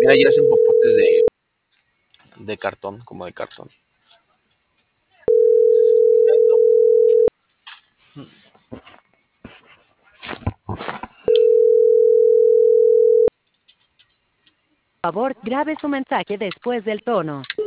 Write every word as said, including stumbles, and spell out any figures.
también allí hacen popotes de, de cartón, como de cartón. Por favor, grabe su mensaje después del tono.